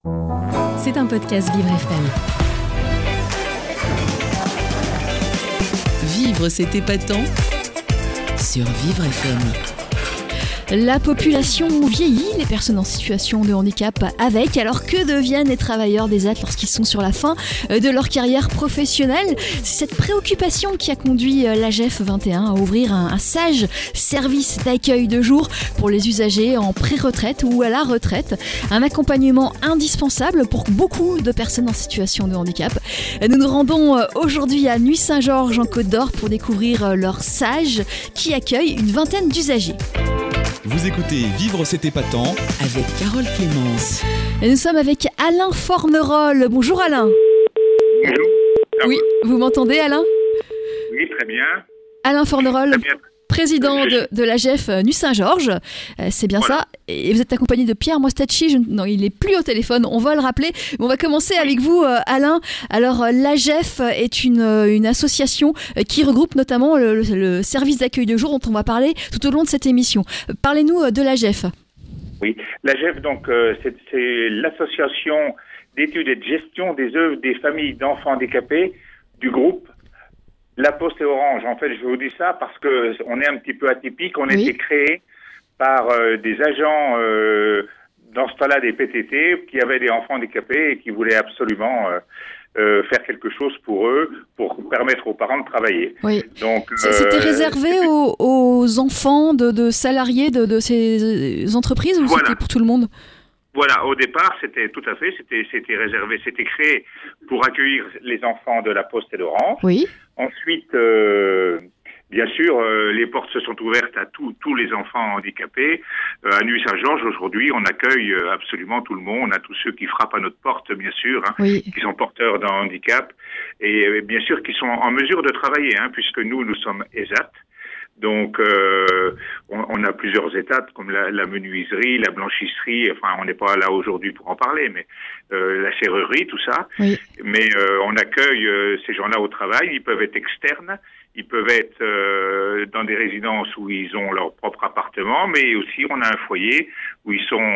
C'est un podcast Vivre FM. Vivre, c'est épatant sur Vivre FM. La population vieillit, les personnes en situation de handicap avec. Alors que deviennent les travailleurs des ZAD lorsqu'ils sont sur la fin de leur carrière professionnelle ? C'est cette préoccupation qui a conduit l'AGEF 21 à ouvrir un sage service d'accueil de jour pour les usagers en pré-retraite ou à la retraite. Un accompagnement indispensable pour beaucoup de personnes en situation de handicap. Nous nous rendons aujourd'hui à Nuits-Saint-Georges en Côte d'Or pour découvrir leur sage qui accueille une vingtaine d'usagers. Vous écoutez Vivre, c'est épatant avec Carole Clémence. Et nous sommes avec Alain Fornerolles. Bonjour Alain. Bonjour. Oui, vous m'entendez Alain ? Oui, très bien. Alain Fornerolles, Très bien. président de l'AGEF Nuits-Saint-Georges. C'est bien Voilà. ça. Et vous êtes accompagné de Pierre Mostacci. Non, il n'est plus au téléphone, on va le rappeler. On va commencer avec vous Alain. Alors l'AGEF est une association qui regroupe notamment le service d'accueil de jour dont on va parler tout au long de cette émission. Parlez-nous de l'AGEF. Oui, l'AGEF, donc, c'est l'association d'études et de gestion des œuvres des familles d'enfants handicapés du groupe La Poste et Orange. En fait, je vous dis ça parce que on est un petit peu atypique. On a été créé par des agents dans ce temps-là des PTT qui avaient des enfants handicapés et qui voulaient absolument faire quelque chose pour eux, pour permettre aux parents de travailler. Oui. Donc, c'était réservé aux enfants de salariés de ces entreprises ou Voilà. c'était pour tout le monde ? Voilà, au départ, c'était réservé, c'était créé pour accueillir les enfants de La Poste et d'Orange. Oui. Ensuite, bien sûr, les portes se sont ouvertes à tous les enfants handicapés. À Nuits-Saint-Georges, aujourd'hui, on accueille absolument tout le monde, à tous ceux qui frappent à notre porte, bien sûr, Oui. qui sont porteurs d'un handicap, et bien sûr qui sont en mesure de travailler, puisque nous sommes ESAT. Donc, on a plusieurs étapes comme la menuiserie, la blanchisserie. Enfin, on n'est pas là aujourd'hui pour en parler, mais la serrurerie, tout ça. Oui. Mais on accueille ces gens-là au travail. Ils peuvent être externes, ils peuvent être dans des résidences où ils ont leur propre appartement, mais aussi on a un foyer où ils sont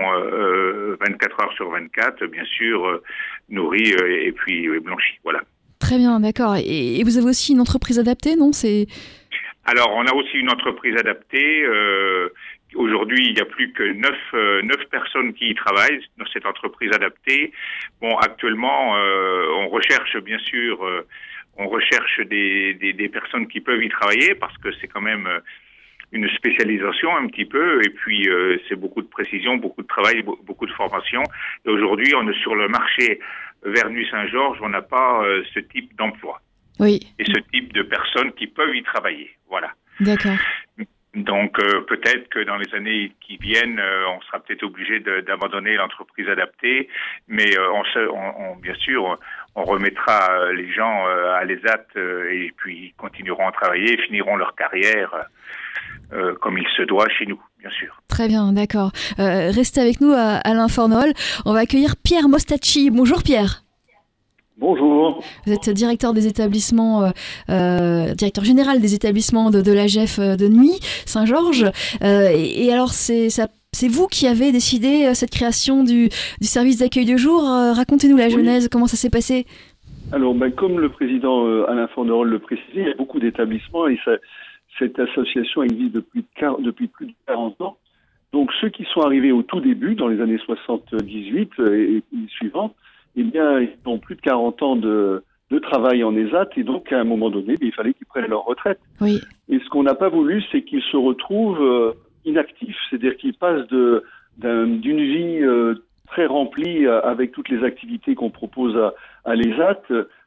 24 heures sur 24, bien sûr, nourris et puis blanchis. Voilà. Très bien, d'accord. Et vous avez aussi une entreprise adaptée, non ? Alors, on a aussi une entreprise adaptée. Aujourd'hui, il n'y a plus que 9 personnes qui y travaillent dans cette entreprise adaptée. Bon, actuellement, on recherche bien sûr, des personnes qui peuvent y travailler parce que c'est quand même une spécialisation un petit peu. Et puis, c'est beaucoup de précision, beaucoup de travail, beaucoup de formation. Et aujourd'hui, on est sur le marché vers Nuits-Saint-Georges, on n'a pas ce type d'emploi. Oui. Et ce type de personnes qui peuvent y travailler. Voilà. D'accord. Donc, peut-être que dans les années qui viennent, on sera peut-être obligé d'abandonner l'entreprise adaptée, mais bien sûr, on remettra les gens à l'ESAT et puis ils continueront à travailler et finiront leur carrière comme il se doit chez nous, bien sûr. Très bien, d'accord. Restez avec nous, Alain Fornerolles. On va accueillir Pierre Mostacci. Bonjour Pierre. Bonjour. Vous êtes directeur des établissements, directeur général des établissements de l'AGEF de Nuits-Saint-Georges. Et alors, c'est vous qui avez décidé cette création du service d'accueil de jour. Racontez-nous la genèse, comment ça s'est passé ? Alors, comme le président Alain Fornerolles le précisait, il y a beaucoup d'établissements et cette association existe depuis plus de 40 ans. Donc, ceux qui sont arrivés au tout début, dans les années 78 et suivantes, eh bien, ils ont plus de 40 ans de travail en ESAT et donc, à un moment donné, il fallait qu'ils prennent leur retraite. Oui. Et ce qu'on n'a pas voulu, c'est qu'ils se retrouvent inactifs, c'est-à-dire qu'ils passent d'une vie très remplie avec toutes les activités qu'on propose à l'ESAT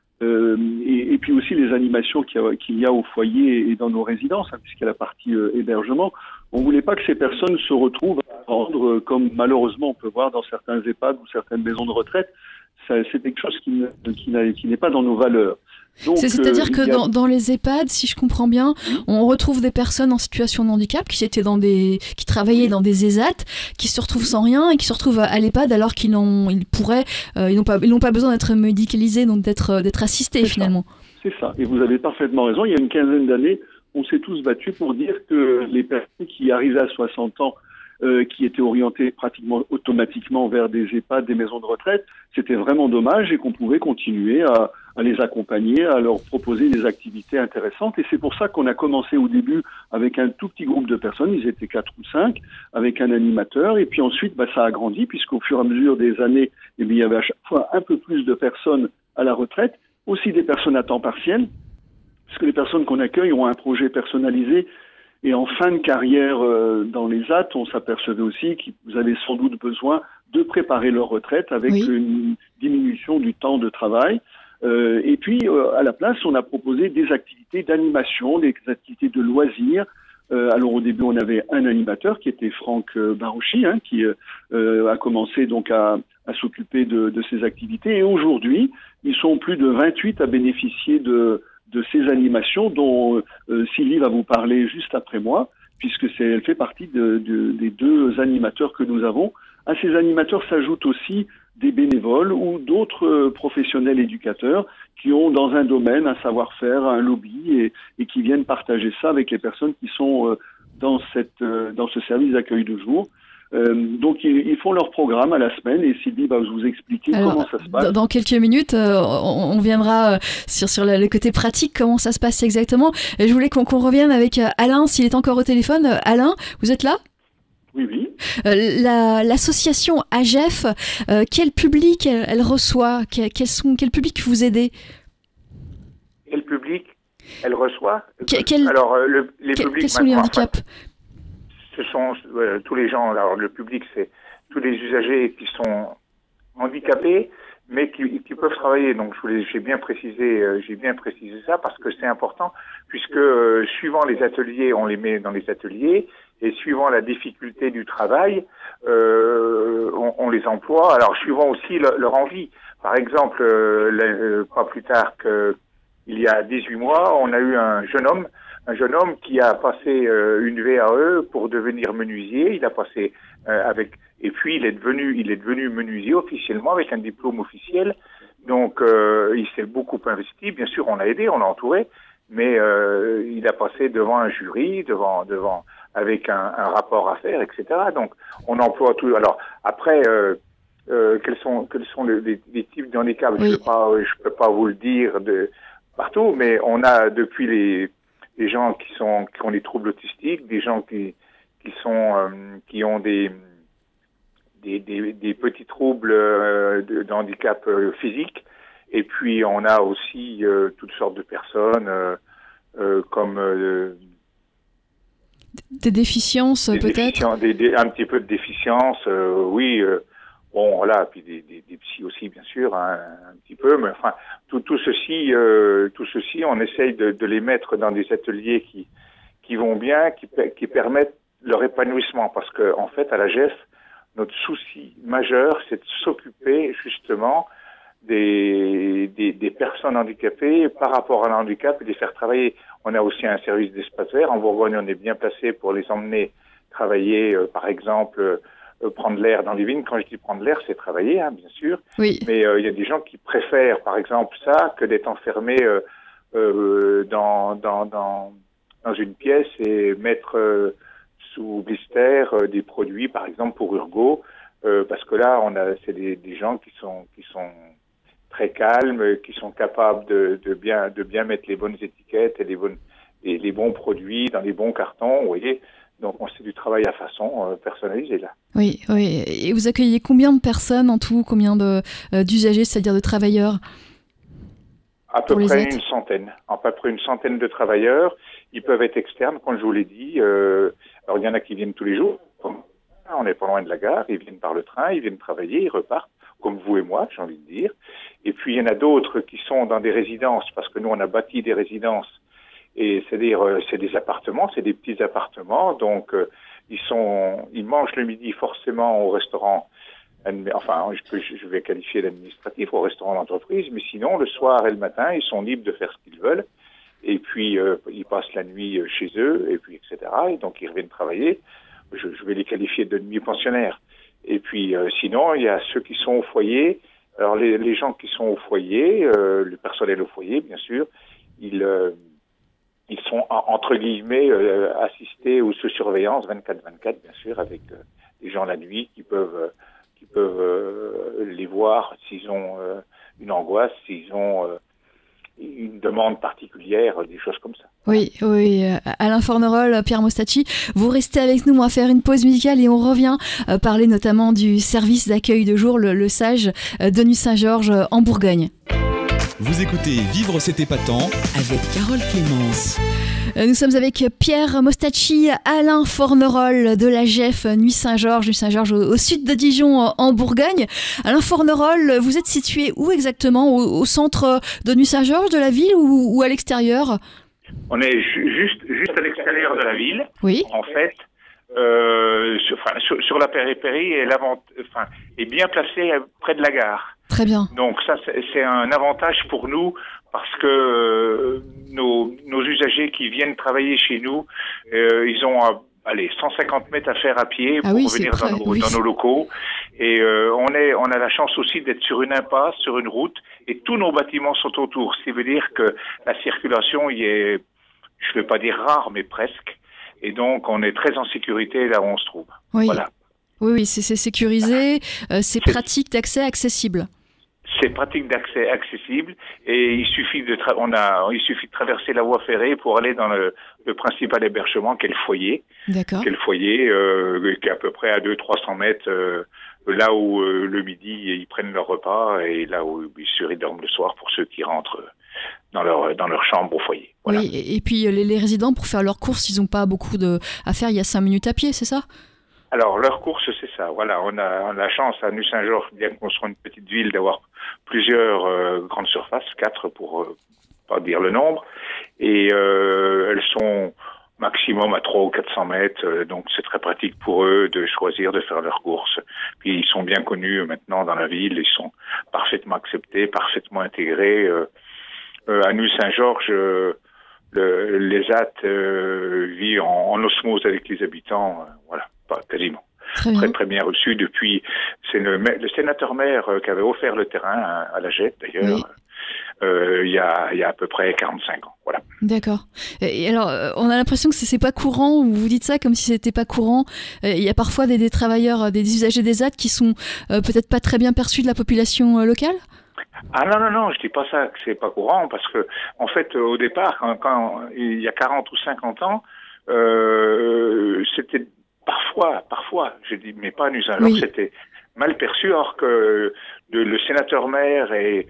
et puis aussi les animations qu'il y a au foyer et dans nos résidences, puisqu'il y a la partie hébergement. On ne voulait pas que ces personnes se retrouvent à rendre, comme malheureusement on peut voir dans certains EHPAD ou certaines maisons de retraite. C'est quelque chose qui n'est pas dans nos valeurs. Donc, c'est-à-dire que dans les EHPAD, si je comprends bien, on retrouve des personnes en situation de handicap qui travaillaient dans des ESAT, qui se retrouvent sans rien et qui se retrouvent à l'EHPAD alors ils n'ont pas besoin d'être médicalisés, donc d'être assistés finalement. C'est ça. Et vous avez parfaitement raison. Il y a une quinzaine d'années, on s'est tous battus pour dire que les personnes qui arrivaient à 60 ans qui étaient orientés pratiquement automatiquement vers des EHPAD, des maisons de retraite. C'était vraiment dommage et qu'on pouvait continuer à les accompagner, à leur proposer des activités intéressantes. Et c'est pour ça qu'on a commencé au début avec un tout petit groupe de personnes, ils étaient 4 ou 5, avec un animateur. Et puis ensuite, ça a grandi, puisqu'au fur et à mesure des années, il y avait à chaque fois un peu plus de personnes à la retraite, aussi des personnes à temps partiel, puisque les personnes qu'on accueille ont un projet personnalisé. Et en fin de carrière dans les ZAT, on s'apercevait aussi qu'ils avaient sans doute besoin de préparer leur retraite avec une diminution du temps de travail. Et puis, à la place, on a proposé des activités d'animation, des activités de loisirs. Alors, au début, on avait un animateur qui était Franck Barouchi, qui a commencé donc à s'occuper de ces activités. Et aujourd'hui, ils sont plus de 28 à bénéficier de ces animations dont Sylvie va vous parler juste après moi, puisque elle fait partie des 2 animateurs que nous avons. À ces animateurs s'ajoutent aussi des bénévoles ou d'autres professionnels éducateurs qui ont dans un domaine un savoir-faire, un lobby et qui viennent partager ça avec les personnes qui sont dans ce service d'accueil de jour. Donc ils font leur programme à la semaine et Sylvie va vous expliquer comment ça se passe. Dans quelques minutes, on viendra sur le côté pratique, comment ça se passe exactement. Et je voulais qu'on revienne avec Alain, s'il est encore au téléphone. Alain, vous êtes là ? Oui. L'association AGEF, quel public elle reçoit ? Quel public vous aidez ? Quel public elle reçoit ? Alors, les publics quels sont les handicaps ? Ce sont tous les gens. Alors, le public, c'est tous les usagers qui sont handicapés, mais qui peuvent travailler. Donc, j'ai bien précisé ça parce que c'est important, puisque suivant les ateliers, on les met dans les ateliers, et suivant la difficulté du travail, on les emploie. Alors, suivant aussi leur envie. Par exemple, pas plus tard qu'il y a 18 mois, on a eu un jeune homme qui a passé une VAE pour devenir menuisier. Il a passé et puis il est devenu menuisier officiellement avec un diplôme officiel. Donc il s'est beaucoup investi. Bien sûr, on l'a aidé, on l'a entouré, mais il a passé devant un jury, avec un rapport à faire, etc. Donc on emploie tout. Alors après, quels sont les types de handicap? Je peux pas vous le dire de partout, mais on a depuis les gens qui ont des troubles autistiques, des gens qui ont des petits troubles de handicap physique, et puis on a aussi toutes sortes de personnes comme des déficiences peut-être, un petit peu de déficience, oui. Bon, voilà, puis des psys aussi, bien sûr, un petit peu, mais enfin, tout ceci, on essaye de les mettre dans des ateliers qui vont bien, qui permettent leur épanouissement, parce que, en fait, à la GEF, notre souci majeur, c'est de s'occuper, justement, des personnes handicapées par rapport à l'handicap et de les faire travailler. On a aussi un service d'espace vert. En Bourgogne, on est bien placé pour les emmener travailler, par exemple, prendre l'air dans les vignes. Quand je dis prendre l'air, c'est travailler, bien sûr. Oui. Mais il y a des gens qui préfèrent, par exemple, ça que d'être enfermés dans une pièce et mettre sous blister des produits, par exemple pour Urgo, parce que là, c'est des gens qui sont très calmes, qui sont capables de bien mettre les bonnes étiquettes et les bons produits dans les bons cartons, vous voyez. Donc, c'est du travail à façon personnalisé, là. Oui. Et vous accueillez combien de personnes en tout, combien d'usagers, c'est-à-dire de travailleurs? À peu près une centaine. À peu près une centaine de travailleurs. Ils peuvent être externes, comme je vous l'ai dit. Alors, il y en a qui viennent tous les jours. On n'est pas loin de la gare. Ils viennent par le train, ils viennent travailler, ils repartent, comme vous et moi, j'ai envie de dire. Et puis, il y en a d'autres qui sont dans des résidences, parce que nous, on a bâti des résidences. Et c'est-à-dire, c'est des appartements, c'est des petits appartements, donc ils mangent le midi forcément au restaurant. Enfin, je vais qualifier l'administratif au restaurant d'entreprise, mais sinon le soir et le matin, ils sont libres de faire ce qu'ils veulent. Et puis ils passent la nuit chez eux, et puis etc. Et donc ils reviennent travailler. Je vais les qualifier de demi-pensionnaires. Et puis sinon, il y a ceux qui sont au foyer. Alors les gens qui sont au foyer, le personnel au foyer, bien sûr, ils ils sont entre guillemets assistés ou sous surveillance 24/24, bien sûr, avec des gens la nuit qui peuvent les voir s'ils ont une angoisse, s'ils ont une demande particulière, des choses comme ça. Oui, Alain Fornerol, Pierre Mostacci, vous restez avec nous, on va faire une pause musicale et on revient parler notamment du service d'accueil de jour, le SAGE de Nuits-Saint-Georges en Bourgogne. Vous écoutez Vivre c'est épatant avec Carole Clémence. Nous sommes avec Pierre Mostacci, Alain Fornerol de la GEF Nuits-Saint-Georges, au sud de Dijon en Bourgogne. Alain Fornerol, vous êtes situé où exactement, au centre de Nuits-Saint-Georges, de la ville ou à l'extérieur? On est juste à l'extérieur de la ville. Oui. En fait, sur la périphérie est bien placé près de la gare. Très bien. Donc ça, c'est un avantage pour nous parce que nos usagers qui viennent travailler chez nous, ils ont 150 mètres à faire à pied pour venir dans nos locaux. Et on a la chance aussi d'être sur une impasse, sur une route, et tous nos bâtiments sont autour. Ce qui veut dire que la circulation y est, je ne vais pas dire rare, mais presque. Et donc, on est très en sécurité là où on se trouve. Oui. Voilà. Oui, c'est sécurisé, c'est pratique d'accès, accessible. C'est pratique d'accès accessible et il suffit de traverser la voie ferrée pour aller dans le principal hébergement qu'est le foyer. D'accord. Qui est à peu près à 200-300 mètres là où le midi ils prennent leur repas et là où bien sûr ils dorment le soir pour ceux qui rentrent dans leur chambre au foyer. Voilà. Oui, et puis les résidents pour faire leurs courses, ils n'ont pas beaucoup à faire, il y a 5 minutes à pied, c'est ça? Alors, leur course, c'est ça. Voilà, on a la chance à Nuits-Saint-Georges, bien qu'on soit une petite ville, d'avoir plusieurs grandes surfaces, 4 pour pas dire le nombre, et elles sont maximum à 300 ou 400 mètres, donc c'est très pratique pour eux de choisir de faire leurs courses. Puis ils sont bien connus maintenant dans la ville, ils sont parfaitement acceptés, parfaitement intégrés. À Nuits-Saint-Georges, l'ESAT vit en osmose avec les habitants, voilà. Quasiment. Très bien reçu depuis. C'est le sénateur-maire qui avait offert le terrain à la GEF, d'ailleurs, il y a à peu près 45 ans. Voilà. D'accord. Et alors, on a l'impression que c'est pas courant, vous dites ça comme si c'était pas courant. Il y a parfois des travailleurs, des usagers des ZAD qui sont peut-être pas très bien perçus de la population locale? Ah non, je dis pas ça, que c'est pas courant, parce que, en fait, au départ, quand il y a 40 ou 50 ans, c'était Parfois, je dis, mais pas à Nuits-Saint-Georges, c'était mal perçu, alors que le sénateur-maire et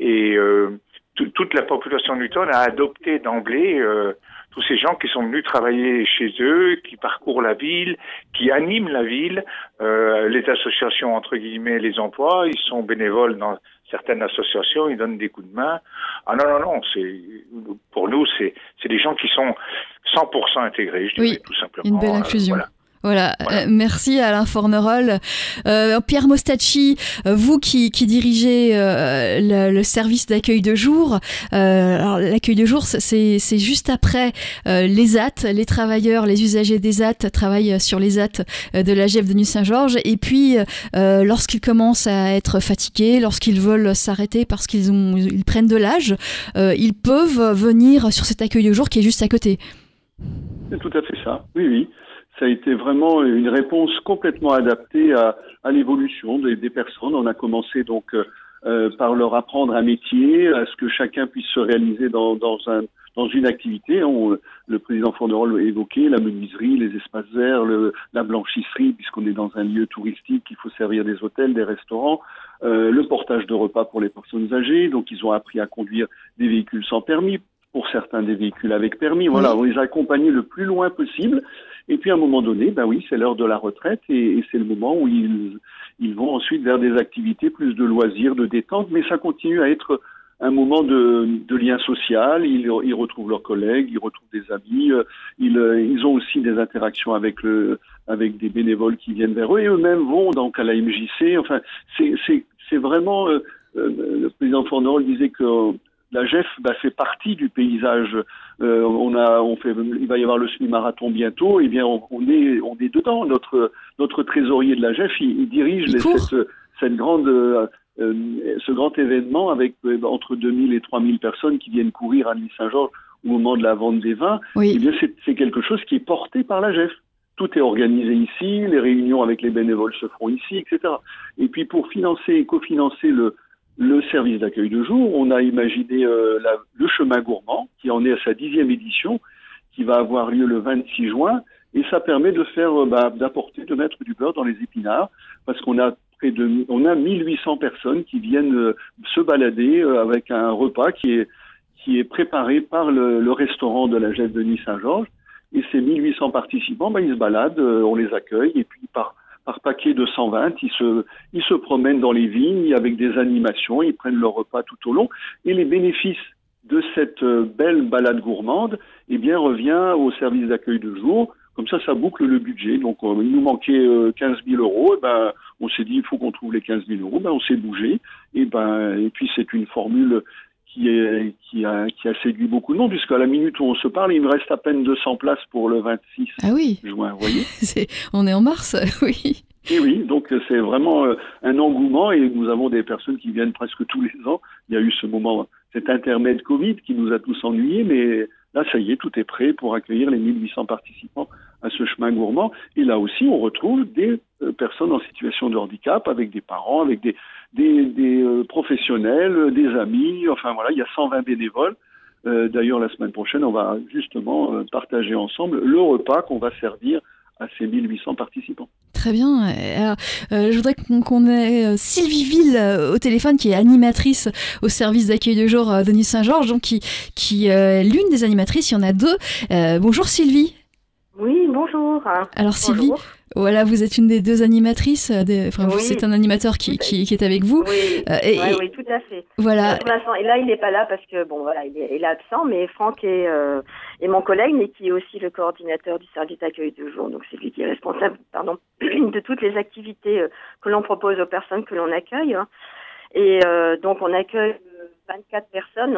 toute la population newtonne a adopté d'emblée tous ces gens qui sont venus travailler chez eux, qui parcourent la ville, qui animent la ville, les associations, entre guillemets, les emplois, ils sont bénévoles dans certaines associations, ils donnent des coups de main. Ah non, pour nous, c'est des gens qui sont 100% intégrés, je dirais, tout simplement. Une belle inclusion. Voilà. Merci Alain Fornerol. Pierre Mostacci, vous qui dirigez le service d'accueil de jour, alors l'accueil de jour c'est juste après les ZAT, les travailleurs, les usagers des ZAT travaillent sur les ZAT de la GEF de Nuits-Saint-Georges, et puis lorsqu'ils commencent à être fatigués, lorsqu'ils veulent s'arrêter parce qu'ils prennent de l'âge, ils peuvent venir sur cet accueil de jour qui est juste à côté. C'est tout à fait ça, oui. Ça a été vraiment une réponse complètement adaptée à l'évolution des personnes. On a commencé donc par leur apprendre un métier, à ce que chacun puisse se réaliser dans une activité. Le président Fornerol évoquait la menuiserie, les espaces verts, la blanchisserie, puisqu'on est dans un lieu touristique, il faut servir des hôtels, des restaurants, le portage de repas pour les personnes âgées. Donc ils ont appris à conduire des véhicules sans permis, pour certains des véhicules avec permis. Voilà, on les a accompagnés le plus loin possible. Et puis à un moment donné, c'est l'heure de la retraite et c'est le moment où ils vont ensuite vers des activités plus de loisirs, de détente, mais ça continue à être un moment de lien social. Ils retrouvent leurs collègues, ils retrouvent des amis, ils ont aussi des interactions avec des bénévoles qui viennent vers eux, et eux-mêmes vont donc à la MJC. Enfin, c'est vraiment le président Fornerol disait que la GEF fait partie du paysage. Il va y avoir le semi-marathon bientôt. Eh bien, on est dedans. Notre trésorier de la GEF, il dirige ce grand événement avec entre 2000 et 3000 personnes qui viennent courir à Nuits-Saint-Georges au moment de la vente des vins, Oui. eh bien c'est quelque chose qui est porté par l'AGEF. Tout est organisé ici, les réunions avec les bénévoles se feront ici, etc. Et puis pour financer et cofinancer le service d'accueil de jour, on a imaginé le chemin gourmand, qui en est à sa 10e édition, qui va avoir lieu le 26 juin, et ça permet de faire, d'apporter, de mettre du beurre dans les épinards, parce qu'on a on a 1800 personnes qui viennent se balader avec un repas qui est préparé par le restaurant de la Gève de Nice-Saint-Georges. Et ces 1800 participants, ils se baladent, on les accueille, et puis par paquet de 120, ils se promènent dans les vignes avec des animations, ils prennent leur repas tout au long, et les bénéfices de cette belle balade gourmande, eh bien, revient au service d'accueil de jour. Comme ça boucle le budget. Donc, il nous manquait 15 000 euros. Et on s'est dit, il faut qu'on trouve les 15 000 euros. On s'est bougé. Et puis, c'est une formule qui a séduit beaucoup de monde, puisqu'à la minute où on se parle, il me reste à peine 200 places pour le 26 juin. Vous voyez, on est en mars, oui. Et oui, donc c'est vraiment un engouement, et nous avons des personnes qui viennent presque tous les ans. Il y a eu cet intermède Covid qui nous a tous ennuyés, mais là, ça y est, tout est prêt pour accueillir les 1800 participants à ce chemin gourmand. Et là aussi, on retrouve des personnes en situation de handicap, avec des parents, avec des professionnels, des amis. Enfin voilà, il y a 120 bénévoles. D'ailleurs, la semaine prochaine, on va justement partager ensemble le repas qu'on va servir à ces 1800 participants. Très bien. Alors, je voudrais qu'on ait Sylvie Ville au téléphone, qui est animatrice au service d'accueil de jour de Nice-Saint-Georges, donc qui est l'une des animatrices. Il y en a deux. Bonjour Sylvie. Oui, bonjour. Alors Sylvie, voilà, vous êtes une des deux animatrices. Oui. C'est un animateur qui est avec vous. Oui, oui, tout à fait. Voilà. Et là, il n'est pas là parce que il est absent, mais Franck est mon collègue, mais qui est aussi le coordinateur du service d'accueil de jour. Donc c'est lui qui est responsable, de toutes les activités que l'on propose aux personnes que l'on accueille. Et donc on accueille 24 personnes,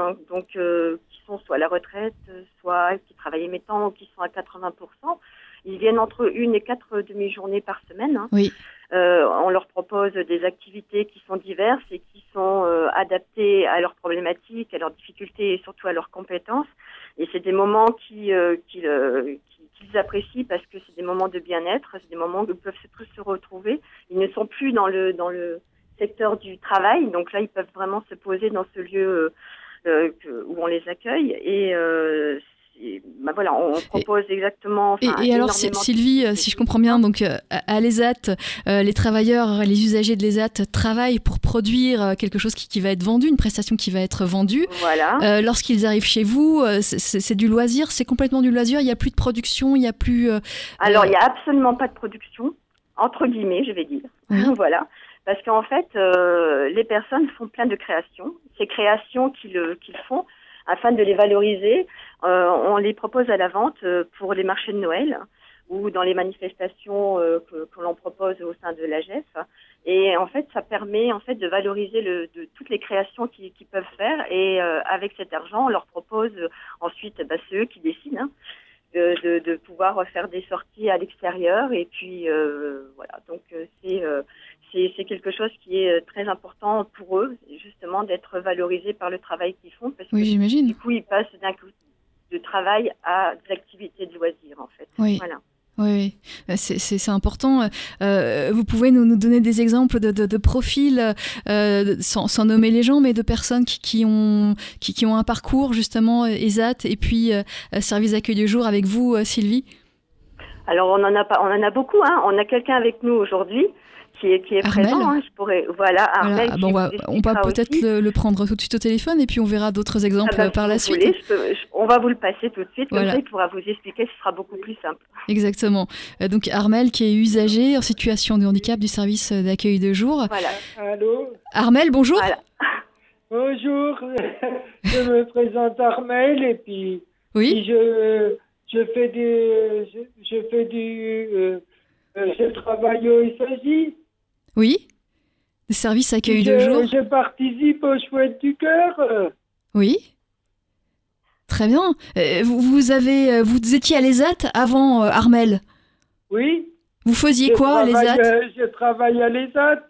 qui sont soit à la retraite, soit qui travaillent mi-temps ou qui sont à 80%. Ils viennent entre 1 et 4 demi-journées par semaine. Oui. On leur propose des activités qui sont diverses et qui sont adaptées à leurs problématiques, à leurs difficultés et surtout à leurs compétences. Et c'est des moments qu'ils apprécient parce que c'est des moments de bien-être, c'est des moments où ils peuvent tous se retrouver. Ils ne sont plus dans le secteur du travail, donc là ils peuvent vraiment se poser dans ce lieu où on les accueille et on propose exactement. Et alors Sylvie, si je comprends bien, donc à l'ESAT, les travailleurs, les usagers de l'ESAT travaillent pour produire quelque chose qui va être vendu, une prestation qui va être vendue. Voilà. Lorsqu'ils arrivent chez vous, c'est du loisir, c'est complètement du loisir. Il n'y a plus de production, il n'y a plus. Alors il n'y a absolument pas de production, entre guillemets, je vais dire. Oui. Voilà. Parce qu'en fait, les personnes font plein de créations. Ces créations qu'ils font, afin de les valoriser, on les propose à la vente pour les marchés de Noël ou dans les manifestations que l'on propose au sein de l'AGEF. Et en fait, ça permet de valoriser toutes les créations qu'ils peuvent faire. Et avec cet argent, on leur propose ensuite, c'est eux qui décident, de pouvoir faire des sorties à l'extérieur. Et puis voilà, donc c'est quelque chose qui est très important pour eux, justement, d'être valorisés par le travail qu'ils font. Parce que j'imagine. Du coup, ils passent d'un coup de travail à des activités de loisirs, en fait. Oui. Voilà. Oui, c'est important. Vous pouvez nous donner des exemples de profils, sans nommer les gens, mais de personnes qui ont un parcours, justement, ESAT, et puis service d'accueil de jour avec vous, Sylvie? Alors, on en a beaucoup. On a quelqu'un avec nous aujourd'hui qui est présent. Armel. On va peut-être le prendre tout de suite au téléphone et puis on verra d'autres exemples par la suite. On va vous le passer tout de suite, comme voilà. ça il pourra vous expliquer, ce sera beaucoup plus simple. Exactement. Donc Armel, qui est usager en situation de handicap du service d'accueil de jour. Voilà. Allô. Armel, bonjour. Voilà. Bonjour. Je me présente Armel et puis oui. Je travaille au SAJ. Oui. Le service accueil de jour. Je participe aux Chouettes du Cœur. Oui. Très bien. Vous étiez à l'ESAT avant Armel? Oui. Vous faisiez quoi à l'ESAT? Je travaille à l'ESAT.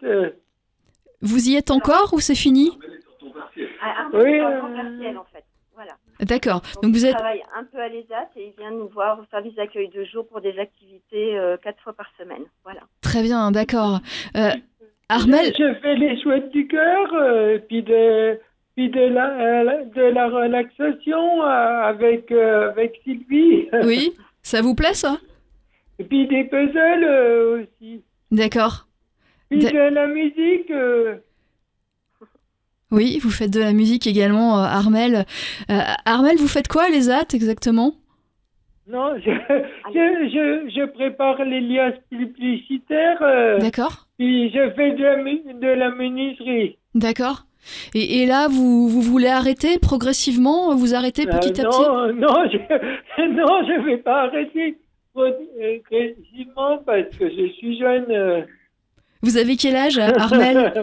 Vous y êtes encore ou c'est fini? Armel est en temps partiel, en fait. Voilà. D'accord. Donc Donc il vous êtes... travaille un peu à l'ESAT et il vient nous voir au service d'accueil de jour pour des activités 4 fois par semaine. Voilà. Très bien, d'accord. Armel, Je fais les chouettes du cœur, de la relaxation avec Sylvie. oui, ça vous plaît ça? Et puis des puzzles aussi. D'accord. Puis de la musique. Oui, vous faites de la musique également, Armel. Armel, vous faites quoi, les AT exactement? Non, je prépare les liasses publicitaires. D'accord. Puis je fais de la menuiserie. D'accord. Et là, vous voulez arrêter progressivement? Vous arrêtez petit à petit? Non, je vais pas arrêter progressivement parce que je suis jeune. Vous avez quel âge, Armel?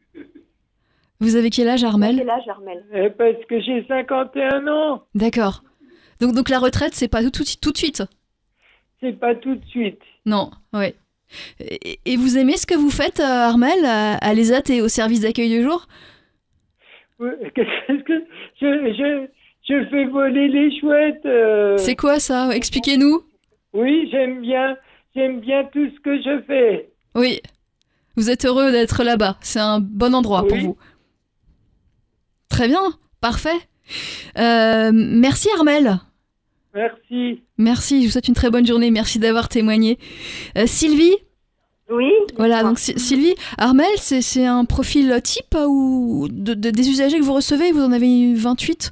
Vous avez quel âge, Armel? Quel âge, Armel? Parce que j'ai 51 ans. D'accord. Donc la retraite, c'est pas tout de suite? C'est pas tout de suite. Non, ouais. Et vous aimez ce que vous faites, Armel, à l'ESAT et au service d'accueil de jour? Qu'est-ce que je fais voler les chouettes. C'est quoi ça? Expliquez-nous. Oui, j'aime bien tout ce que je fais. Oui. Vous êtes heureux d'être là-bas. C'est un bon endroit pour vous. Très bien, parfait. Merci Armel. Merci. Merci, je vous souhaite une très bonne journée. Merci d'avoir témoigné. Sylvie? Oui. Voilà, donc Sylvie, Armel, c'est un profil type ou des usagers que vous recevez? Vous en avez 28?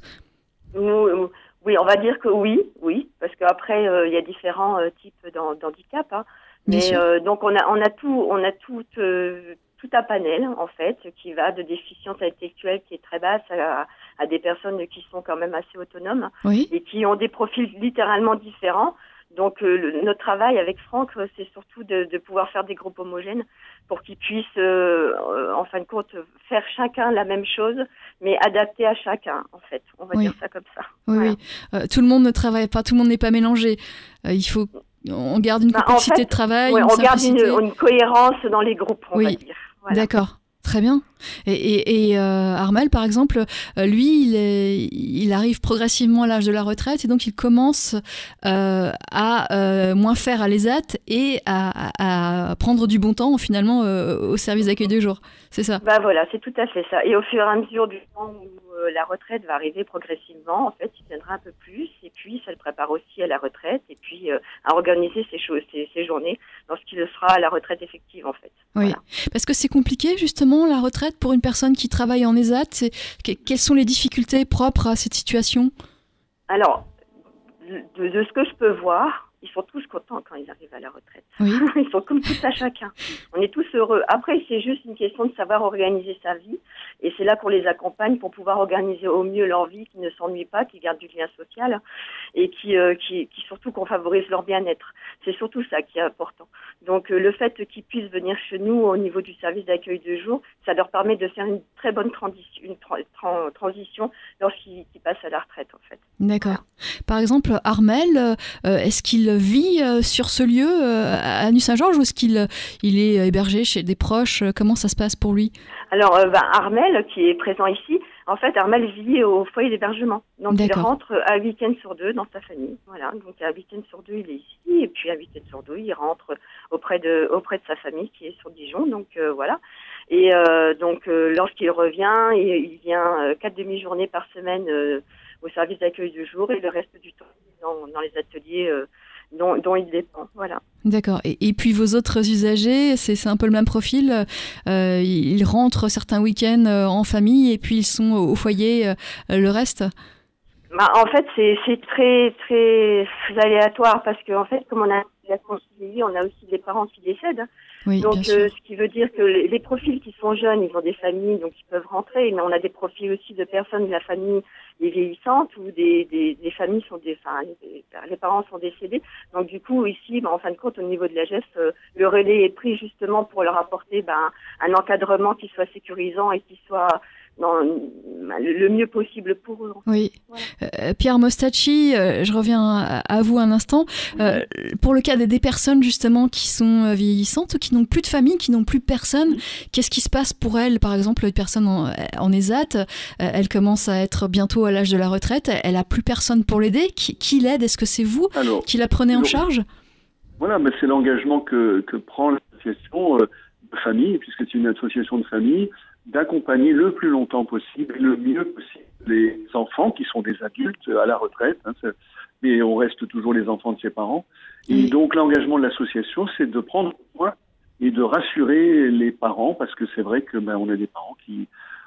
Oui, on va dire que oui, parce qu'après il y a différents types d'handicap. Hein. Mais donc on a tout un panel en fait qui va de déficience intellectuelle qui est très basse à des personnes qui sont quand même assez autonomes et qui ont des profils littéralement différents. Donc notre travail avec Franck, c'est surtout de pouvoir faire des groupes homogènes pour qu'ils puissent en fin de compte faire chacun la même chose, mais adapté à chacun en fait. On va dire ça comme ça. Oui. Tout le monde ne travaille pas, tout le monde n'est pas mélangé. Il faut on garde une complexité de travail. Oui, on garde une cohérence dans les groupes, on va dire. Voilà. D'accord. Très bien. Et Armel, par exemple, lui, il arrive progressivement à l'âge de la retraite et donc il commence à moins faire à l'ESAT et à prendre du bon temps finalement au service d'accueil de jour. C'est ça? Bah voilà, c'est tout à fait ça. Et au fur et à mesure du temps où la retraite va arriver progressivement, en fait, il tiendra un peu plus et puis ça le prépare aussi à la retraite et puis à organiser ses journées lorsqu'il sera à la retraite effective en fait. Oui, voilà. Parce que c'est compliqué justement la retraite pour une personne qui travaille en ESAT. Quelles sont les difficultés propres à cette situation? Alors, de ce que je peux voir, ils sont tous contents quand ils arrivent à la retraite. Oui. Ils sont comme tout à chacun. On est tous heureux. Après, c'est juste une question de savoir organiser sa vie. Et c'est là qu'on les accompagne pour pouvoir organiser au mieux leur vie, qu'ils ne s'ennuient pas, qu'ils gardent du lien social et qui surtout qu'on favorise leur bien-être. C'est surtout ça qui est important. Donc, le fait qu'ils puissent venir chez nous au niveau du service d'accueil de jour, ça leur permet de faire une très bonne transition lorsqu'ils passent à la retraite, en fait. D'accord. Voilà. Par exemple, Armel, est-ce qu'il vit sur ce lieu à Nuits-Saint-Georges ou est-ce qu'il est hébergé chez des proches? Comment ça se passe pour lui? Alors, Armel, qui est présent ici, en fait, Armel vit au foyer d'hébergement. Donc, il rentre un week-end sur 2 dans sa famille. Voilà. Donc, un week-end sur 2, il est ici. Et puis, un week-end sur 2, il rentre auprès de sa famille qui est sur Dijon. Donc, voilà. Et donc, lorsqu'il revient, il vient 4 demi-journées par semaine au service d'accueil du jour et le reste du temps dans les ateliers dont il dépend. Voilà. D'accord. Et puis vos autres usagers, c'est un peu le même profil. Ils rentrent certains week-ends en famille et puis ils sont au foyer le reste. En fait, c'est très très aléatoire parce que en fait, comme on a la conciliation, on a aussi des parents qui décèdent. Oui, donc, ce qui veut dire que les profils qui sont jeunes, ils ont des familles, donc ils peuvent rentrer. Mais on a des profils aussi de personnes de la famille vieillissantes ou des familles sont les parents sont décédés. Donc du coup ici, en fin de compte, au niveau de la GEF, le relais est pris justement pour leur apporter un encadrement qui soit sécurisant et qui soit le mieux possible pour eux. Oui. Voilà. Pierre Mostacci, je reviens à vous un instant. Pour le cas des personnes justement qui sont vieillissantes, qui n'ont plus de famille, qui n'ont plus personne, qu'est-ce qui se passe pour elles? Par exemple, une personne en ESAT, elle commence à être bientôt à l'âge de la retraite, elle n'a plus personne pour l'aider. Qui l'aide? Est-ce que c'est vous qui la prenez en charge? Voilà, c'est l'engagement que prend l'association de famille, puisque c'est une association de famille, d'accompagner le plus longtemps possible et le mieux possible les enfants qui sont des adultes à la retraite, mais on reste toujours les enfants de ses parents. Et donc l'engagement de l'association, c'est de prendre soin et de rassurer les parents, parce que c'est vrai que on a des parents qui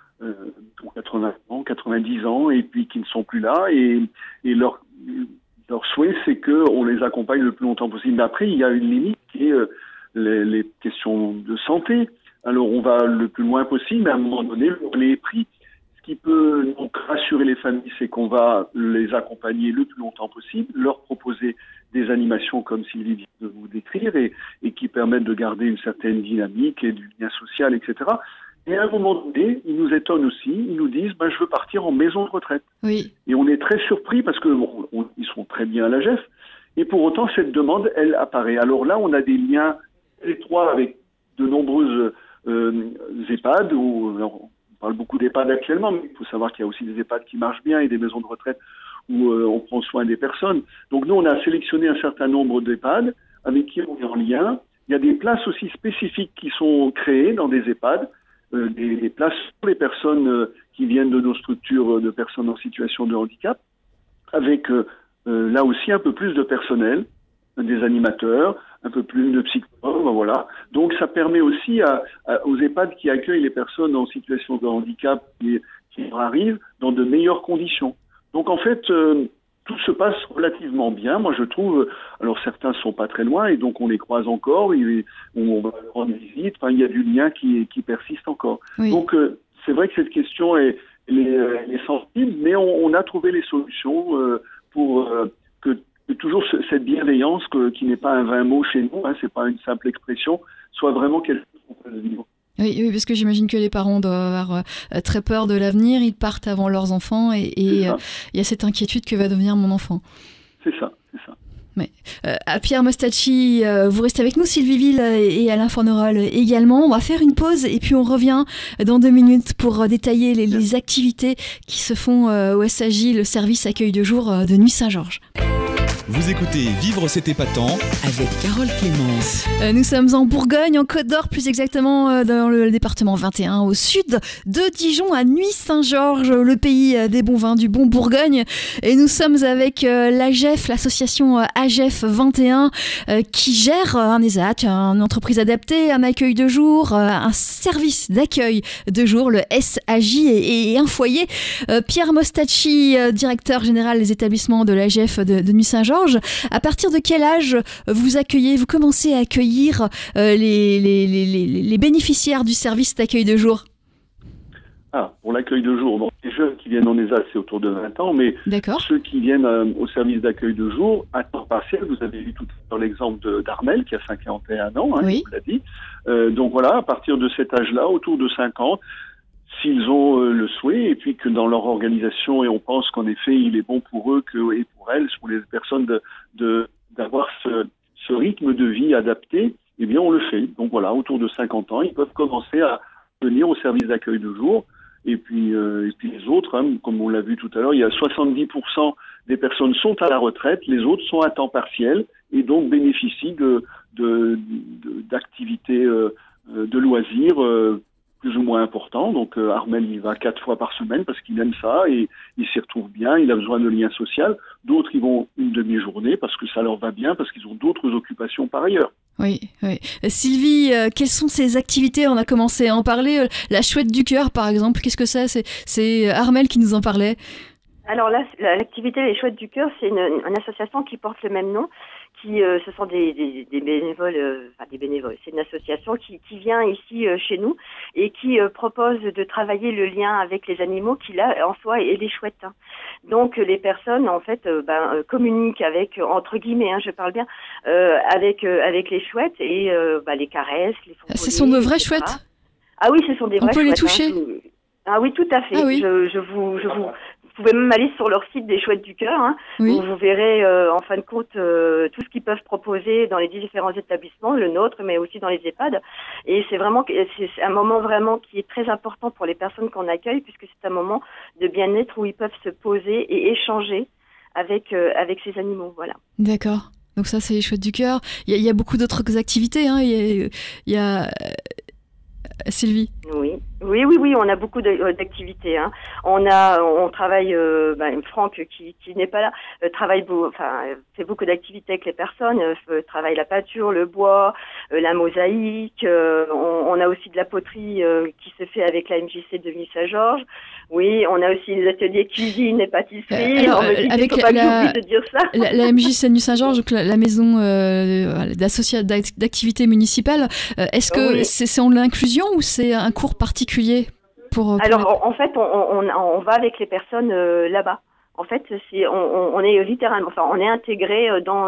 ont 80 ans, 90 ans, et puis qui ne sont plus là, et leur souhait, c'est qu'on les accompagne le plus longtemps possible. Mais après, il y a une limite qui est les questions de santé. Alors, on va le plus loin possible, mais à un moment donné, le relais est pris. Ce qui peut donc rassurer les familles, c'est qu'on va les accompagner le plus longtemps possible, leur proposer des animations comme Sylvie vient de vous décrire et qui permettent de garder une certaine dynamique et du lien social, etc. Et à un moment donné, ils nous étonnent aussi, ils nous disent je veux partir en maison de retraite. Oui. Et on est très surpris parce que ils sont très bien à la GEF, et pour autant cette demande, elle apparaît. Alors là, on a des liens étroits avec de nombreuses EHPAD, on parle beaucoup d'EHPAD actuellement, mais il faut savoir qu'il y a aussi des EHPAD qui marchent bien et des maisons de retraite où on prend soin des personnes. Donc nous, on a sélectionné un certain nombre d'EHPAD avec qui on est en lien. Il y a des places aussi spécifiques qui sont créées dans des EHPAD, des places pour les personnes qui viennent de nos structures de personnes en situation de handicap, avec là aussi un peu plus de personnel, des animateurs, un peu plus de psychologues, voilà. Donc ça permet aussi aux EHPAD qui accueillent les personnes en situation de handicap qui arrivent dans de meilleures conditions. Donc en fait, tout se passe relativement bien, moi je trouve. Alors certains sont pas très loin et donc on les croise encore, on va leur rendre visite, il y a du lien qui persiste encore. Oui. Donc c'est vrai que cette question est sensible, mais on a trouvé les solutions pour que toujours cette bienveillance qui n'est pas un vain mot chez nous, c'est pas une simple expression, soit vraiment quelque chose qu'on peut vivre. Oui, parce que j'imagine que les parents doivent avoir très peur de l'avenir, ils partent avant leurs enfants et il y a cette inquiétude que va devenir mon enfant. C'est ça. Mais, Pierre Mostacci, vous restez avec nous, Sylvie Ville et Alain Fornerol également. On va faire une pause et puis on revient dans 2 minutes pour détailler les activités qui se font au SAJ, le service accueil de jour de Nuit Saint-Georges. Vous écoutez Vivre c'est épatant avec Carole Clémence. Nous sommes en Bourgogne, en Côte d'Or, plus exactement dans le département 21, au sud de Dijon, à Nuit Saint-Georges, le pays des bons vins, du bon Bourgogne. Et nous sommes avec l'AGEF, l'association AGEF 21, qui gère un ESAT, une entreprise adaptée, un accueil de jour, un service d'accueil de jour, le SAJ et un foyer. Pierre Mostacci, directeur général des établissements de l'AGEF de Nuit Saint-Georges. À partir de quel âge vous commencez à accueillir les bénéficiaires du service d'accueil de jour? Pour l'accueil de jour, les jeunes qui viennent en ESAT, c'est autour de 20 ans, mais ceux qui viennent au service d'accueil de jour, à temps partiel, vous avez vu tout à l'heure l'exemple d'Armel, qui a 51 ans, oui. Je vous l'ai dit. Donc voilà, à partir de cet âge-là, autour de 50, s'ils ont le souhait, et puis que dans leur organisation, et on pense qu'en effet, il est bon pour eux et pour elles, pour les personnes, d'avoir ce rythme de vie adapté, eh bien on le fait. Donc voilà, autour de 50 ans, ils peuvent commencer à venir au service d'accueil de jour. Et puis les autres, comme on l'a vu tout à l'heure, il y a 70% des personnes sont à la retraite, les autres sont à temps partiel et donc bénéficient d'activités de loisirs plus ou moins importants. Donc Armel, il va 4 fois par semaine parce qu'il aime ça et il s'y retrouve bien, il a besoin de lien social. D'autres, ils vont une demi-journée parce que ça leur va bien, parce qu'ils ont d'autres occupations par ailleurs. Oui. Sylvie, quelles sont ces activités? On a commencé à en parler. La Chouette du Cœur, par exemple, qu'est-ce que c'est? C'est Armel qui nous en parlait. Alors là, l'activité Les Chouettes du Cœur, c'est une association qui porte le même nom. Ce sont des bénévoles, des bénévoles. C'est une association qui vient ici chez nous et qui propose de travailler le lien avec les animaux qu'il a en soi et les chouettes. Donc les personnes en fait communiquent avec, entre guillemets, je parle bien, avec les chouettes et les caresses, les font. Ce sont de vraies chouettes. Ah oui, ce sont des vraies chouettes. On peut les toucher. Ah oui, tout à fait. Ah oui. Vous pouvez même aller sur leur site des Chouettes du Cœur, hein, Oui. où vous verrez en fin de compte tout ce qu'ils peuvent proposer dans les différents établissements, le nôtre, mais aussi dans les EHPAD. Et c'est un moment vraiment qui est très important pour les personnes qu'on accueille, puisque c'est un moment de bien-être où ils peuvent se poser et échanger avec ces animaux. Voilà. D'accord. Donc ça, c'est les Chouettes du Cœur. Il y a beaucoup d'autres activités. Hein. Il y a Sylvie. Oui, on a beaucoup d'activités. Hein. On travaille. Franck, qui n'est pas là, fait beaucoup d'activités avec les personnes. Travaille la pâture, le bois, la mosaïque. On a aussi de la poterie qui se fait avec la MJC de Nuit-Saint-Georges. Oui, on a aussi des ateliers cuisine et pâtisserie. Alors, avec faut pas que j'oublie de dire ça. La MJC de Nuit-Saint-Georges, donc la maison d'activité municipale. Est-ce que c'est en l'inclusion ou c'est un cours particulier pour Alors, en fait, on va avec les personnes là-bas. En fait, on est littéralement, on est intégré dans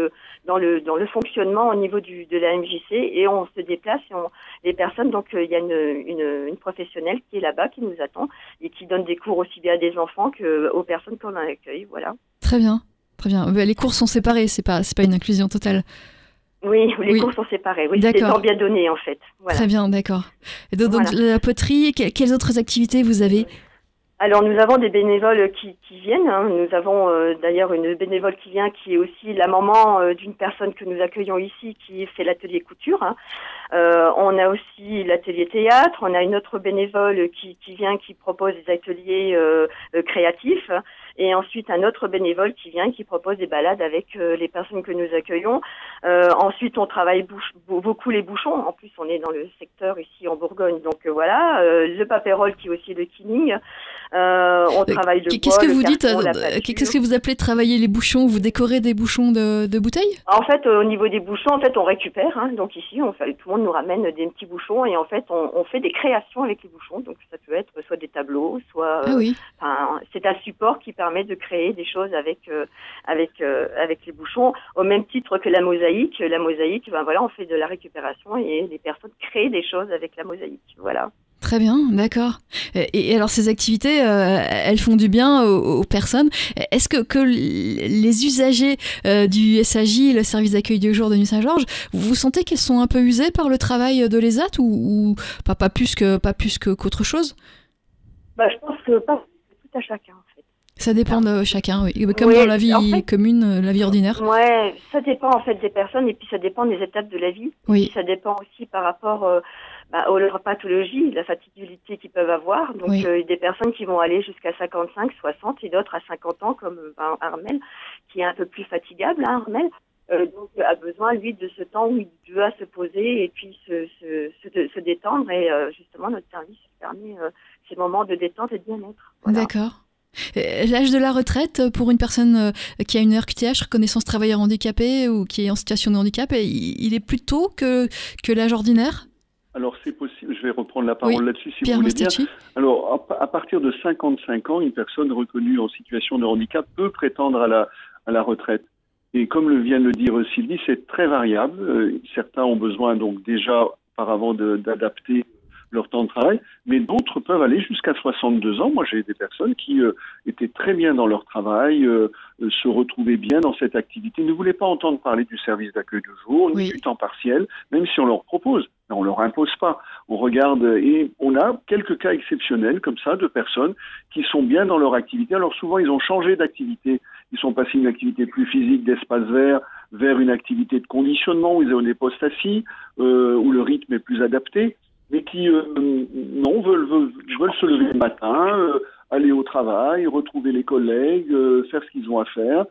le fonctionnement au niveau de la MJC et on se déplace les personnes. Donc, il y a une professionnelle qui est là-bas, qui nous attend et qui donne des cours aussi bien à des enfants qu'aux personnes qu'on accueille. Voilà. Très bien. Les cours sont séparés, c'est pas une inclusion totale. Oui, les cours sont séparés. Oui, c'est des temps bien donnés, en fait. Voilà. Très bien, d'accord. Et donc la poterie, quelles autres activités vous avez ? Alors, nous avons des bénévoles qui viennent. Hein. Nous avons d'ailleurs une bénévole qui vient, qui est aussi la maman d'une personne que nous accueillons ici, qui fait l'atelier couture. Hein. On a aussi l'atelier théâtre. On a une autre bénévole qui vient, qui propose des ateliers créatifs. Et ensuite, un autre bénévole qui vient, qui propose des balades avec les personnes que nous accueillons. Ensuite, on travaille beaucoup les bouchons. En plus, on est dans le secteur ici en Bourgogne. Donc voilà, le papérole qui est aussi le kinning. On travaille le bois, Qu'est-ce que le vous carton, dites la pâture. Qu'est-ce que vous appelez travailler les bouchons ? Vous décorez des bouchons de bouteilles ? En fait, au niveau des bouchons, en fait, on récupère. Hein, donc ici, tout le monde nous ramène des petits bouchons et en fait, on fait des créations avec les bouchons. Donc ça peut être soit des tableaux, soit. C'est un support qui permet de créer des choses avec les bouchons. Au même titre que la mosaïque. La mosaïque, on fait de la récupération et les personnes créent des choses avec la mosaïque. Voilà. Très bien, d'accord. Et alors ces activités, elles font du bien aux personnes. Est-ce que les usagers du SAJ, le service d'accueil du jour de Nuit-Saint-Georges, vous sentez qu'elles sont un peu usées par le travail de l'ESAT ou pas plus qu'autre chose ? Je pense que pas tout à chacun en fait. Ça dépend de chacun, oui. Comme dans la vie commune, la vie ordinaire. Ouais, ça dépend en fait des personnes et puis ça dépend des étapes de la vie. Oui. Ça dépend aussi par rapport aux leur pathologie, la fatigabilité qu'ils peuvent avoir. Donc des personnes qui vont aller jusqu'à 55, 60 et d'autres à 50 ans comme Armel, qui est un peu plus fatigable, hein, Armel. Donc a besoin lui de ce temps où il doit se poser et puis se détendre et justement notre service permet ces moments de détente et de bien-être. Voilà. D'accord. L'âge de la retraite pour une personne qui a une RQTH, reconnaissance travailleur handicapé ou qui est en situation de handicap, il est plus tôt que l'âge ordinaire ? Alors c'est possible, je vais reprendre la parole là-dessus si Pierre vous voulez bien. Mostacci. Alors à partir de 55 ans, une personne reconnue en situation de handicap peut prétendre à la retraite. Et comme vient de le dire Sylvie, c'est très variable. Certains ont besoin donc déjà auparavant d'adapter leur temps de travail, mais d'autres peuvent aller jusqu'à 62 ans. Moi, j'ai des personnes qui étaient très bien dans leur travail, se retrouvaient bien dans cette activité, ne voulaient pas entendre parler du service d'accueil de jour, ni du temps partiel, même si on leur propose. On leur impose pas. On regarde et on a quelques cas exceptionnels comme ça de personnes qui sont bien dans leur activité. Alors souvent, ils ont changé d'activité. Ils sont passés d'une activité plus physique, d'espace vert, vers une activité de conditionnement où ils ont des postes assis, où le rythme est plus adapté. Mais qui veulent se lever le matin, aller au travail, retrouver les collègues, faire ce qu'ils ont à faire.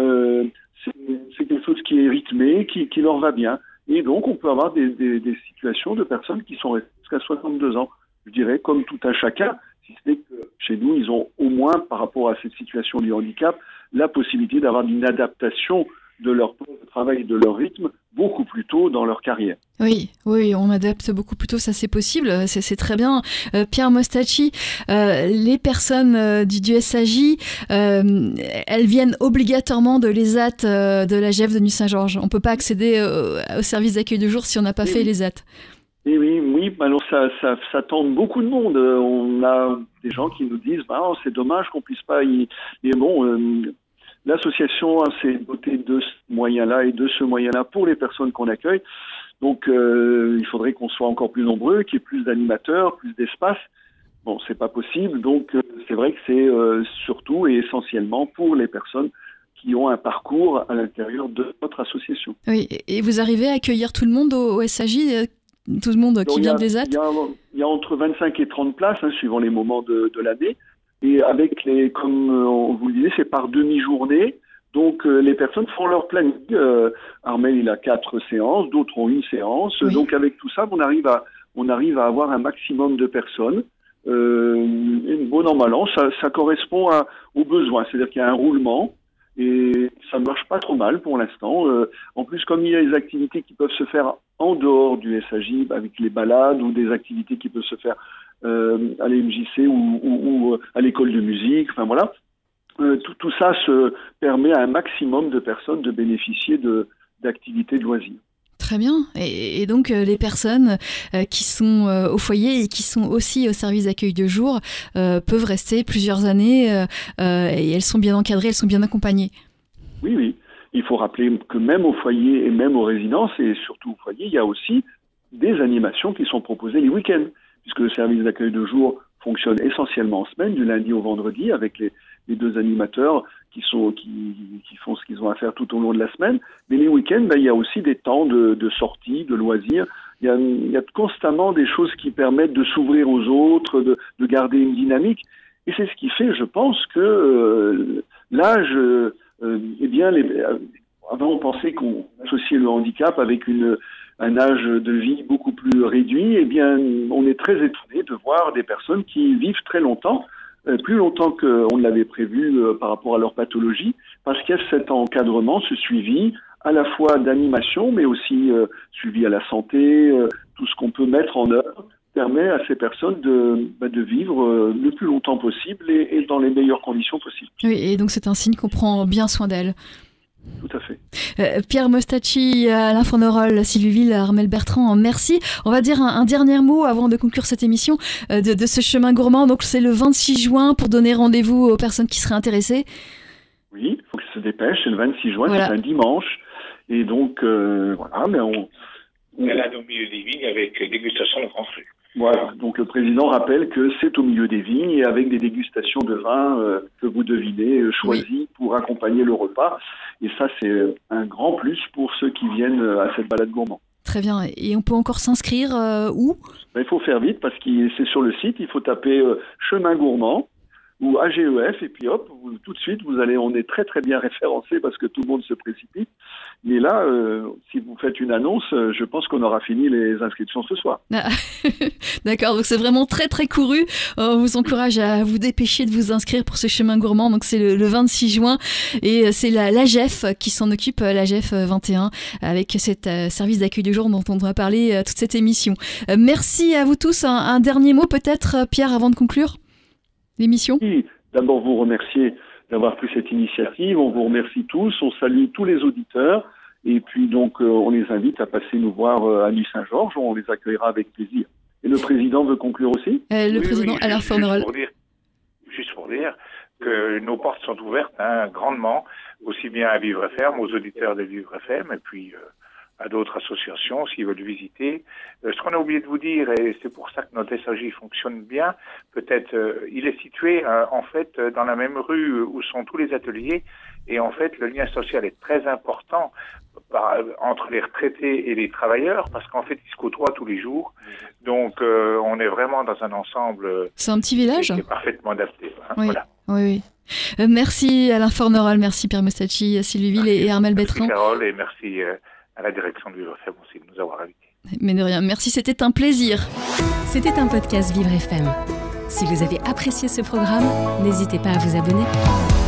C'est quelque chose qui est rythmé, qui leur va bien. Et donc, on peut avoir des situations de personnes qui sont restées jusqu'à 62 ans. Je dirais, comme tout un chacun, si ce n'est que chez nous, ils ont au moins, par rapport à cette situation du handicap, la possibilité d'avoir une adaptation de leur travail et de leur rythme beaucoup plus tôt dans leur carrière. Oui, on adapte beaucoup plus tôt, ça c'est possible, c'est très bien. Pierre Mostacci, les personnes du SAJ, elles viennent obligatoirement de l'ESAT de la GEF de Nuit-Saint-Georges. On ne peut pas accéder au service d'accueil de jour si on n'a pas fait l'ESAT. Et oui, alors ça tente beaucoup de monde. On a des gens qui nous disent, c'est dommage qu'on puisse pas y... Mais bon, l'association s'est dotée de ce moyen-là et de ce moyen-là pour les personnes qu'on accueille. Donc, il faudrait qu'on soit encore plus nombreux, qu'il y ait plus d'animateurs, plus d'espace. Bon, c'est pas possible. Donc, c'est vrai que c'est surtout et essentiellement pour les personnes qui ont un parcours à l'intérieur de notre association. Oui, et vous arrivez à accueillir tout le monde au SAJ, tout le monde qui vient des ZAT? Il y a entre 25 et 30 places, suivant les moments de l'année. Et avec comme on vous le disait, c'est par demi-journée. Donc, les personnes font leur planning. Armel, il a 4 séances, d'autres ont 1 séance. Oui. Donc, avec tout ça, on arrive à avoir un maximum de personnes. Bon an, mal an, ça correspond aux besoins. C'est-à-dire qu'il y a un roulement et ça ne marche pas trop mal pour l'instant. En plus, comme il y a des activités qui peuvent se faire en dehors du SAJ, avec les balades ou des activités qui peuvent se faire à l'MJC ou à l'école de musique, enfin voilà. Tout ça se permet à un maximum de personnes de bénéficier d'activités de loisirs. Très bien. Et donc, les personnes qui sont au foyer et qui sont aussi au service d'accueil de jour peuvent rester plusieurs années et elles sont bien encadrées, elles sont bien accompagnées. Oui. Il faut rappeler que même au foyer et même aux résidences, et surtout au foyer, il y a aussi des animations qui sont proposées les week-ends, puisque le service d'accueil de jour fonctionne essentiellement en semaine, du lundi au vendredi, avec les 2 animateurs qui font ce qu'ils ont à faire tout au long de la semaine. Mais les week-ends, il y a aussi des temps de sortie, de loisirs. Il y a constamment des choses qui permettent de s'ouvrir aux autres, de garder une dynamique. Et c'est ce qui fait, je pense, que l'âge... avant, on pensait qu'on associait le handicap avec un âge de vie beaucoup plus réduit. Eh bien, on est très étonné de voir des personnes qui vivent très longtemps, plus longtemps qu'on ne l'avait prévu par rapport à leur pathologie, parce qu'il y a cet encadrement, ce suivi, à la fois d'animation, mais aussi suivi à la santé, tout ce qu'on peut mettre en œuvre permet à ces personnes de vivre le plus longtemps possible et dans les meilleures conditions possibles. Oui, et donc c'est un signe qu'on prend bien soin d'elles. Tout à fait. Pierre Mostacci, Alain Fornerol, Sylvie Ville, Armel Bertrand, merci. On va dire un dernier mot avant de conclure cette émission de ce chemin gourmand. Donc c'est le 26 juin pour donner rendez-vous aux personnes qui seraient intéressées. Oui, il faut qu'ils se dépêchent. C'est le 26 juin, voilà. C'est un dimanche. Et donc, voilà, mais on balade au milieu des vignes avec dégustation de grands crus. Voilà, donc le président rappelle que c'est au milieu des vignes et avec des dégustations de vin que vous devinez choisis pour accompagner le repas. Et ça, c'est un grand plus pour ceux qui viennent à cette balade gourmand. Très bien. Et on peut encore s'inscrire où ? Il faut faire vite parce que c'est sur le site. Il faut taper Chemin Gourmand ou AGEF et puis hop, tout de suite, on est très très bien référencé parce que tout le monde se précipite. Mais là, si vous faites une annonce, je pense qu'on aura fini les inscriptions ce soir. Ah, d'accord, donc c'est vraiment très très couru. On vous encourage à vous dépêcher de vous inscrire pour ce chemin gourmand. Donc c'est le 26 juin et c'est l'AGEF qui s'en occupe, l'AGEF 21, avec cet service d'accueil de jour dont on va parler toute cette émission. Merci à vous tous. Un dernier mot peut-être, Pierre, avant de conclure l'émission ? Oui, d'abord vous remercier d'avoir pris cette initiative. On vous remercie tous. On salue tous les auditeurs. Et puis donc, on les invite à passer nous voir à Nuit-Saint-Georges. On les accueillera avec plaisir. Et le président veut conclure aussi ? Le président Alain Fornerol. Juste pour dire que nos portes sont ouvertes grandement, aussi bien à Vivre FM, aux auditeurs de Vivre FM, et puis à d'autres associations s'ils veulent visiter. Ce qu'on a oublié de vous dire, et c'est pour ça que notre SAJ fonctionne bien, peut-être il est situé en fait dans la même rue où sont tous les ateliers, et en fait le lien social est très important entre les retraités et les travailleurs, parce qu'en fait ils se côtoient tous les jours, donc on est vraiment dans un ensemble. C'est un petit village qui est parfaitement adapté. Oui. Voilà. Oui. Merci Alain Fornerol, merci Pierre Mostacci, Sylvie Ville et Armel Bertrand. Merci Carole, et merci à la direction de Vivre FM aussi de nous avoir invités. Mais de rien, merci, c'était un plaisir. C'était un podcast Vivre FM. Si vous avez apprécié ce programme, n'hésitez pas à vous abonner.